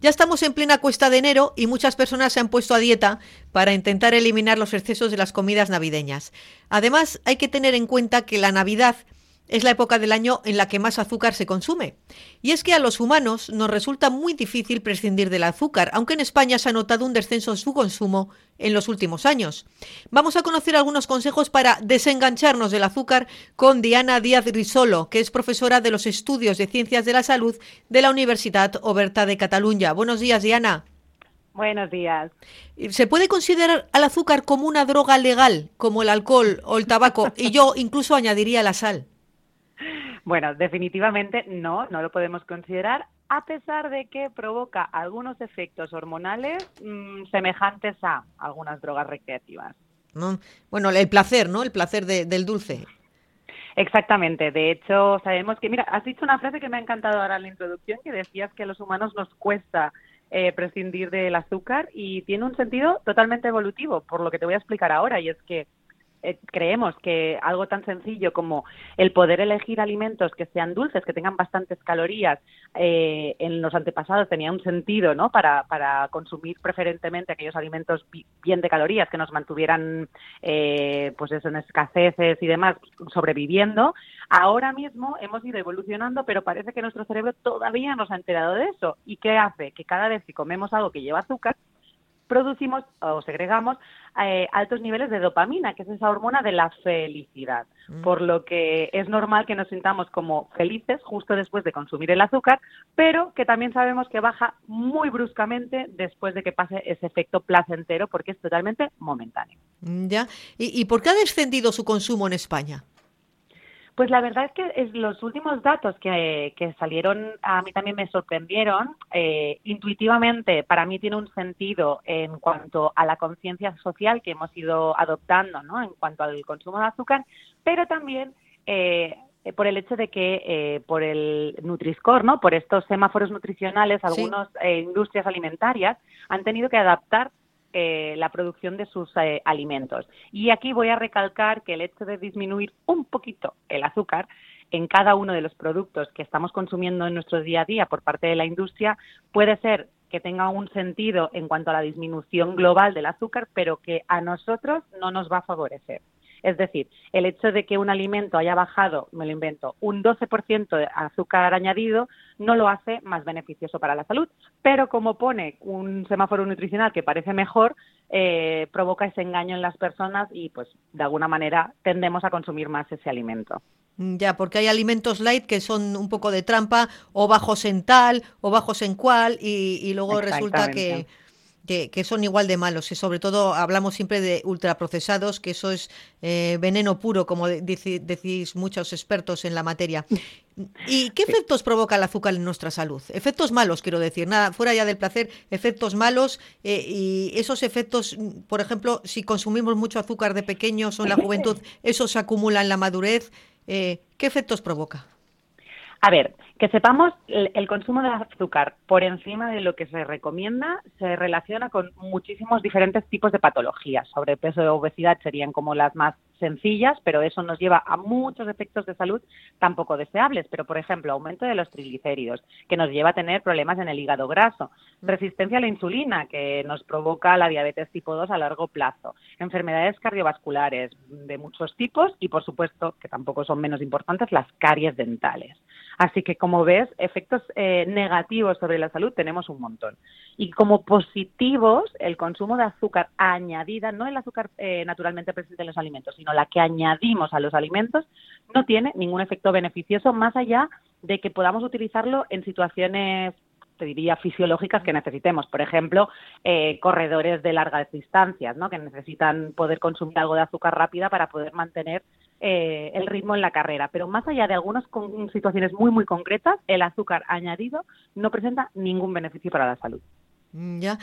Ya estamos en plena cuesta de enero y muchas personas se han puesto a dieta para intentar eliminar los excesos de las comidas navideñas. Además, hay que tener en cuenta que la Navidad es la época del año en la que más azúcar se consume. Y es que a los humanos nos resulta muy difícil prescindir del azúcar, aunque en España se ha notado un descenso en su consumo en los últimos años. Vamos a conocer algunos consejos para desengancharnos del azúcar con Diana Díaz Risolo, que es profesora de los Estudios de Ciencias de la Salud de la Universitat Oberta de Catalunya. Buenos días, Diana. Buenos días. ¿Se puede considerar al azúcar como una droga legal, como el alcohol o el tabaco? Y yo incluso añadiría la sal. Bueno, definitivamente no lo podemos considerar, a pesar de que provoca algunos efectos hormonales semejantes a algunas drogas recreativas. ¿No? Bueno, el placer, ¿no? El placer del dulce. Exactamente. De hecho, sabemos que, mira, has dicho una frase que me ha encantado ahora en la introducción, que decías que a los humanos nos cuesta prescindir del azúcar, y tiene un sentido totalmente evolutivo, por lo que te voy a explicar ahora, y es que creemos que algo tan sencillo como el poder elegir alimentos que sean dulces, que tengan bastantes calorías, en los antepasados tenía un sentido, ¿no? Para consumir preferentemente aquellos alimentos bien de calorías, que nos mantuvieran pues eso, en escaseces y demás, sobreviviendo. Ahora mismo hemos ido evolucionando, pero parece que nuestro cerebro todavía no se ha enterado de eso. ¿Y qué hace? Que cada vez que comemos algo que lleva azúcar, producimos o segregamos altos niveles de dopamina, que es esa hormona de la felicidad, por lo que es normal que nos sintamos como felices justo después de consumir el azúcar, pero que también sabemos que baja muy bruscamente después de que pase ese efecto placentero, porque es totalmente momentáneo. Ya. ¿Y por qué ha descendido su consumo en España? Pues la verdad es que los últimos datos que salieron a mí también me sorprendieron. Intuitivamente, para mí tiene un sentido en cuanto a la conciencia social que hemos ido adoptando, ¿no? En cuanto al consumo de azúcar, pero también por el hecho de que por el Nutri-Score, ¿no? Por estos semáforos nutricionales, algunas industrias alimentarias han tenido que adaptar la producción de sus alimentos. Y aquí voy a recalcar que el hecho de disminuir un poquito el azúcar en cada uno de los productos que estamos consumiendo en nuestro día a día por parte de la industria puede ser que tenga un sentido en cuanto a la disminución global del azúcar, pero que a nosotros no nos va a favorecer. Es decir, el hecho de que un alimento haya bajado, me lo invento, un 12% de azúcar añadido, no lo hace más beneficioso para la salud. Pero como pone un semáforo nutricional que parece mejor, provoca ese engaño en las personas y, pues, de alguna manera tendemos a consumir más ese alimento. Ya, porque hay alimentos light que son un poco de trampa, o bajos en tal, o bajos en cual, y luego resulta que son igual de malos. Y sobre todo hablamos siempre de ultraprocesados, que eso es veneno puro, como decís muchos expertos en la materia. ¿Y qué efectos provoca el azúcar en nuestra salud? Efectos malos, quiero decir, nada, fuera ya del placer, efectos malos, y esos efectos, por ejemplo, si consumimos mucho azúcar de pequeños o en la juventud, eso se acumula en la madurez. ¿Qué efectos provoca? A ver, que sepamos, el consumo de azúcar por encima de lo que se recomienda se relaciona con muchísimos diferentes tipos de patologías. Sobrepeso y obesidad serían como las más sencillas, pero eso nos lleva a muchos efectos de salud tan poco deseables. Pero, por ejemplo, aumento de los triglicéridos, que nos lleva a tener problemas en el hígado graso, resistencia a la insulina, que nos provoca la diabetes tipo 2 a largo plazo, enfermedades cardiovasculares de muchos tipos y, por supuesto, que tampoco son menos importantes, las caries dentales. Así que, como ves, efectos negativos sobre la salud tenemos un montón. Y como positivos, el consumo de azúcar añadida, no el azúcar naturalmente presente en los alimentos, sino la que añadimos a los alimentos, no tiene ningún efecto beneficioso más allá de que podamos utilizarlo en situaciones, te diría, fisiológicas que necesitemos. Por ejemplo, corredores de largas distancias, ¿no? Que necesitan poder consumir algo de azúcar rápida para poder mantener el ritmo en la carrera. Pero más allá de algunas situaciones muy, muy concretas, el azúcar añadido no presenta ningún beneficio para la salud. Ya.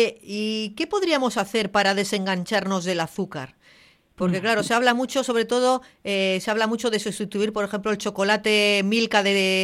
¿Y qué podríamos hacer para desengancharnos del azúcar? Porque claro, se habla mucho, sobre todo, se habla mucho de sustituir, por ejemplo, el chocolate Milka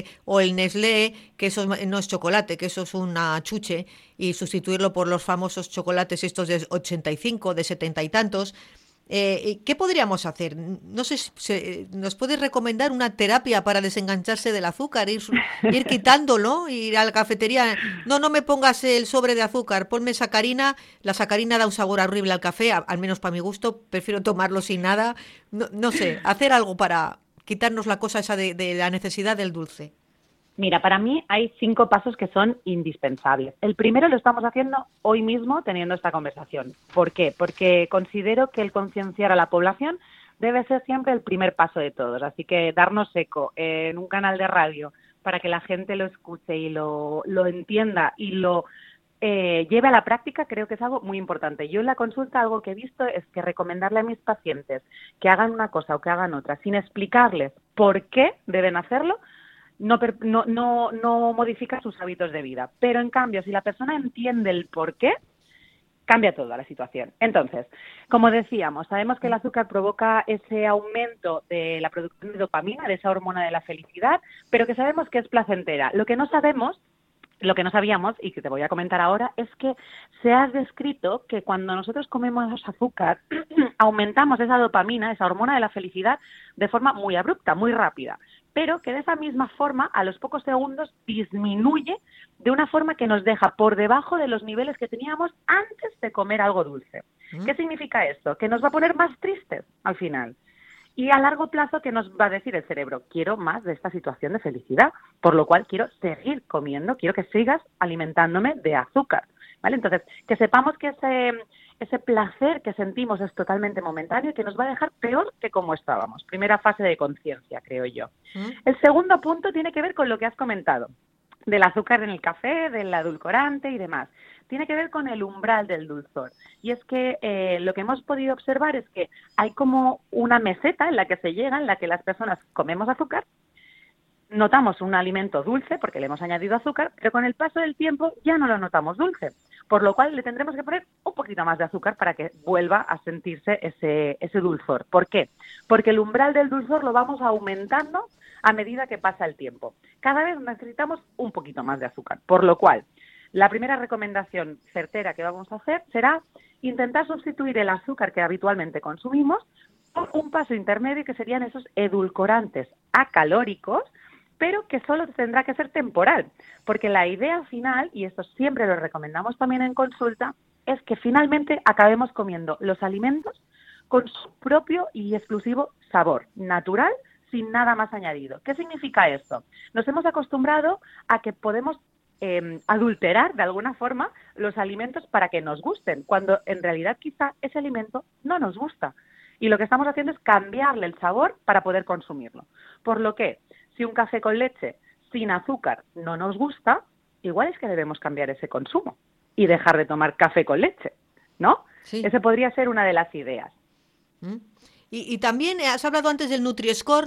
o el Nestlé, que eso no es chocolate, que eso es una chuche, y sustituirlo por los famosos chocolates estos de 85, de 70 y tantos. ¿Qué podríamos hacer? No sé, ¿nos puedes recomendar una terapia para desengancharse del azúcar? Ir quitándolo, ir a la cafetería. No, no me pongas el sobre de azúcar, ponme sacarina. La sacarina da un sabor horrible al café, al menos para mi gusto. Prefiero tomarlo sin nada. No, no sé, hacer algo para quitarnos la cosa esa de la necesidad del dulce. Mira, para mí hay 5 pasos que son indispensables. El primero lo estamos haciendo hoy mismo teniendo esta conversación. ¿Por qué? Porque considero que el concienciar a la población debe ser siempre el primer paso de todos. Así que darnos eco en un canal de radio para que la gente lo escuche y lo entienda y lo lleve a la práctica, creo que es algo muy importante. Yo en la consulta algo que he visto es que recomendarle a mis pacientes que hagan una cosa o que hagan otra sin explicarles por qué deben hacerlo, no modifica sus hábitos de vida. Pero, en cambio, si la persona entiende el por qué, cambia toda la situación. Entonces, como decíamos, sabemos que el azúcar provoca ese aumento de la producción de dopamina, de esa hormona de la felicidad, pero que sabemos que es placentera. Lo que no sabíamos, y que te voy a comentar ahora, es que se ha descrito que cuando nosotros comemos azúcar, aumentamos esa dopamina, esa hormona de la felicidad, de forma muy abrupta, muy rápida, pero que de esa misma forma, a los pocos segundos, disminuye de una forma que nos deja por debajo de los niveles que teníamos antes de comer algo dulce. ¿Qué significa esto? Que nos va a poner más tristes al final. Y a largo plazo, ¿qué nos va a decir el cerebro? Quiero más de esta situación de felicidad, por lo cual quiero seguir comiendo, quiero que sigas alimentándome de azúcar, ¿vale? Entonces, que sepamos que ese placer que sentimos es totalmente momentáneo y que nos va a dejar peor que como estábamos. Primera fase de conciencia, creo yo. El segundo punto tiene que ver con lo que has comentado, del azúcar en el café, del edulcorante y demás. Tiene que ver con el umbral del dulzor. Y es que lo que hemos podido observar es que hay como una meseta en la que se llega, en la que las personas comemos azúcar, notamos un alimento dulce porque le hemos añadido azúcar, pero con el paso del tiempo ya no lo notamos dulce, por lo cual le tendremos que poner un poquito más de azúcar para que vuelva a sentirse ese dulzor. ¿Por qué? Porque el umbral del dulzor lo vamos aumentando a medida que pasa el tiempo. Cada vez necesitamos un poquito más de azúcar, por lo cual la primera recomendación certera que vamos a hacer será intentar sustituir el azúcar que habitualmente consumimos por un paso intermedio que serían esos edulcorantes acalóricos, pero que solo tendrá que ser temporal, porque la idea final, y esto siempre lo recomendamos también en consulta, es que finalmente acabemos comiendo los alimentos con su propio y exclusivo sabor natural, sin nada más añadido. ¿Qué significa esto? Nos hemos acostumbrado a que podemos adulterar de alguna forma los alimentos para que nos gusten, cuando en realidad quizá ese alimento no nos gusta. Y lo que estamos haciendo es cambiarle el sabor para poder consumirlo. Por lo que, si un café con leche sin azúcar no nos gusta, igual es que debemos cambiar ese consumo y dejar de tomar café con leche, ¿no? Sí. Esa podría ser una de las ideas. Y también has hablado antes del Nutri-Score.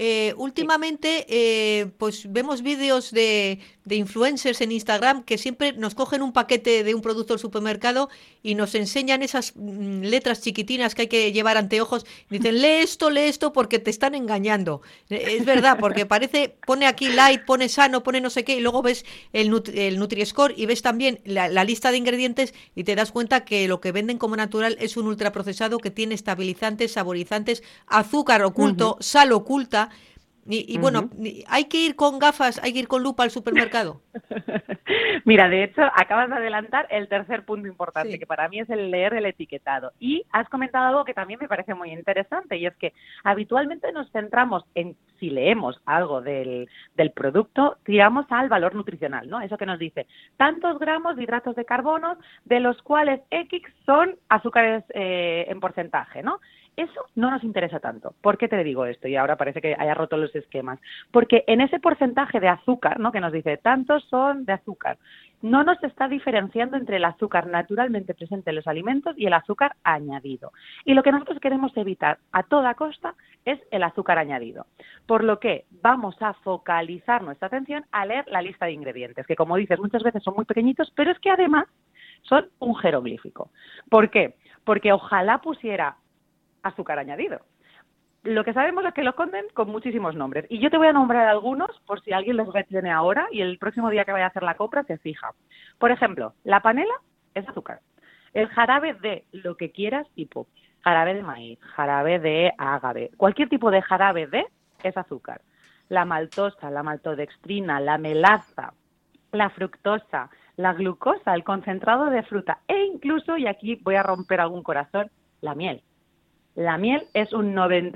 Últimamente, pues vemos vídeos de influencers en Instagram que siempre nos cogen un paquete de un producto del supermercado y nos enseñan esas letras chiquitinas que hay que llevar anteojos. Y dicen, lee esto porque te están engañando. Es verdad, porque pone aquí light, pone sano, pone no sé qué, y luego ves el Nutri-Score y ves también la lista de ingredientes y te das cuenta que lo que venden como natural es un ultraprocesado que tiene estabilizantes, saborizantes, azúcar oculto, sal oculta. Y bueno, ¿hay que ir con gafas, hay que ir con lupa al supermercado? Mira, de hecho, acabas de adelantar el tercer punto importante, Sí. que para mí es el leer el etiquetado. Y has comentado algo que también me parece muy interesante, y es que habitualmente nos centramos en, si leemos algo del producto, tiramos al valor nutricional, ¿no? Eso que nos dice, tantos gramos de hidratos de carbono, de los cuales X son azúcares en porcentaje, ¿no? Eso no nos interesa tanto. ¿Por qué te digo esto? Y ahora parece que haya roto los esquemas. Porque en ese porcentaje de azúcar, ¿no?, que nos dice tantos son de azúcar, no nos está diferenciando entre el azúcar naturalmente presente en los alimentos y el azúcar añadido. Y lo que nosotros queremos evitar a toda costa es el azúcar añadido. Por lo que vamos a focalizar nuestra atención a leer la lista de ingredientes, que como dices, muchas veces son muy pequeñitos, pero es que además son un jeroglífico. ¿Por qué? Porque ojalá pusiera azúcar añadido. Lo que sabemos es que lo esconden con muchísimos nombres. Y yo te voy a nombrar algunos por si alguien los retiene ahora y el próximo día que vaya a hacer la compra se fija. Por ejemplo, la panela es azúcar. El jarabe de lo que quieras, tipo jarabe de maíz, jarabe de agave, cualquier tipo de jarabe de es azúcar. La maltosa, la maltodextrina, la melaza, la fructosa, la glucosa, el concentrado de fruta e incluso, y aquí voy a romper algún corazón, la miel. La miel es un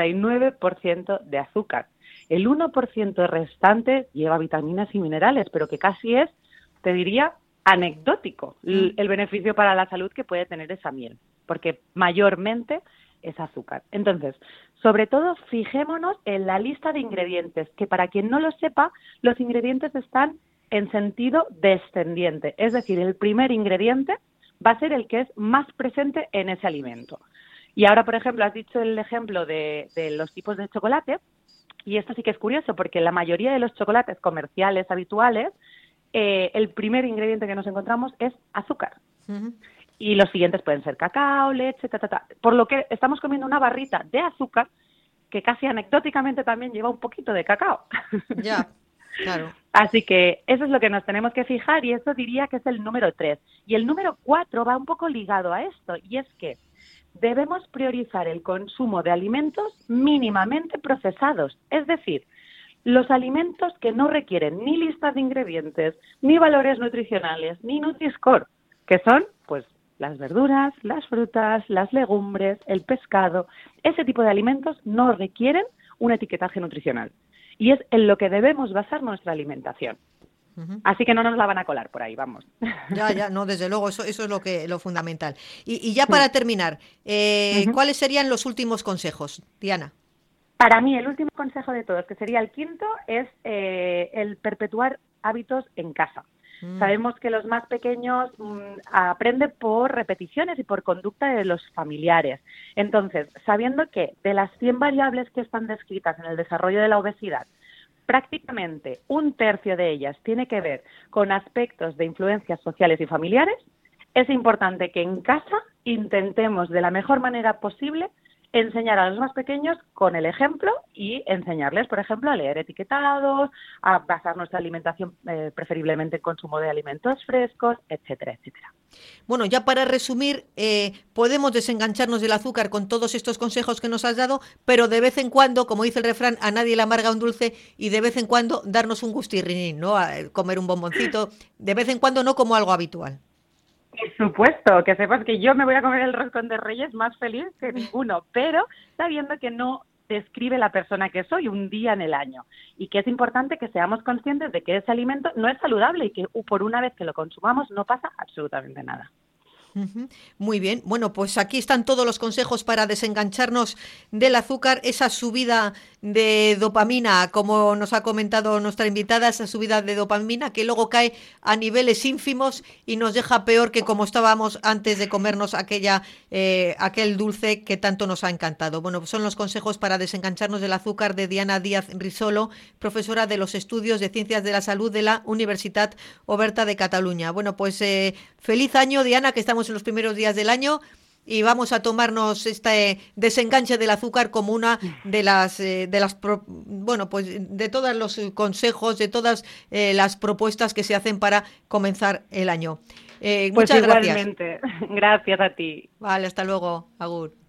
99% de azúcar. El 1% restante lleva vitaminas y minerales, pero que casi es, te diría, anecdótico el beneficio para la salud que puede tener esa miel, porque mayormente es azúcar. Entonces, sobre todo, fijémonos en la lista de ingredientes, que para quien no lo sepa, los ingredientes están en sentido descendiente, es decir, el primer ingrediente va a ser el que es más presente en ese alimento. Y ahora, por ejemplo, has dicho el ejemplo de los tipos de chocolate, y esto sí que es curioso, porque la mayoría de los chocolates comerciales habituales, el primer ingrediente que nos encontramos es azúcar. Uh-huh. Y los siguientes pueden ser cacao, leche, por lo que estamos comiendo una barrita de azúcar que casi anecdóticamente también lleva un poquito de cacao. Ya, claro. Así que eso es lo que nos tenemos que fijar y eso diría que es el número 3. Y el número 4 va un poco ligado a esto y es que debemos priorizar el consumo de alimentos mínimamente procesados, es decir, los alimentos que no requieren ni listas de ingredientes, ni valores nutricionales, ni Nutri-Score, que son, pues, las verduras, las frutas, las legumbres, el pescado. Ese tipo de alimentos no requieren un etiquetaje nutricional. Y es en lo que debemos basar nuestra alimentación. Uh-huh. Así que no nos la van a colar por ahí, vamos. Ya, no, desde luego, eso es lo fundamental. Y ya para terminar, uh-huh. ¿Cuáles serían los últimos consejos, Diana? Para mí, el último consejo de todos, que sería el quinto, es el perpetuar hábitos en casa. Sabemos que los más pequeños aprenden por repeticiones y por conducta de los familiares. Entonces, sabiendo que de las 100 variables que están descritas en el desarrollo de la obesidad, prácticamente 1/3 de ellas tiene que ver con aspectos de influencias sociales y familiares, es importante que en casa intentemos de la mejor manera posible enseñar a los más pequeños con el ejemplo y enseñarles, por ejemplo, a leer etiquetados, a basar nuestra alimentación preferiblemente en consumo de alimentos frescos, etcétera, etcétera. Bueno, ya para resumir, podemos desengancharnos del azúcar con todos estos consejos que nos has dado, pero de vez en cuando, como dice el refrán, a nadie le amarga un dulce y de vez en cuando darnos un gustirrinín, ¿no? A comer un bomboncito, de vez en cuando no como algo habitual. Por supuesto, que sepas que yo me voy a comer el roscón de Reyes más feliz que ninguno, pero sabiendo que no describe la persona que soy un día en el año y que es importante que seamos conscientes de que ese alimento no es saludable y que por una vez que lo consumamos no pasa absolutamente nada. Muy bien, bueno, pues aquí están todos los consejos para desengancharnos del azúcar, esa subida de dopamina, como nos ha comentado nuestra invitada, esa subida de dopamina que luego cae a niveles ínfimos y nos deja peor que como estábamos antes de comernos aquel dulce que tanto nos ha encantado. Bueno, pues son los consejos para desengancharnos del azúcar de Diana Díaz Risolo, profesora de los estudios de Ciencias de la Salud de la Universitat Oberta de Cataluña. Bueno, pues feliz año, Diana, que estamos en los primeros días del año y vamos a tomarnos este desenganche del azúcar como una de de todos los consejos, de todas las propuestas que se hacen para comenzar el año. Pues muchas gracias. Igualmente, gracias a ti. Vale, hasta luego, agur.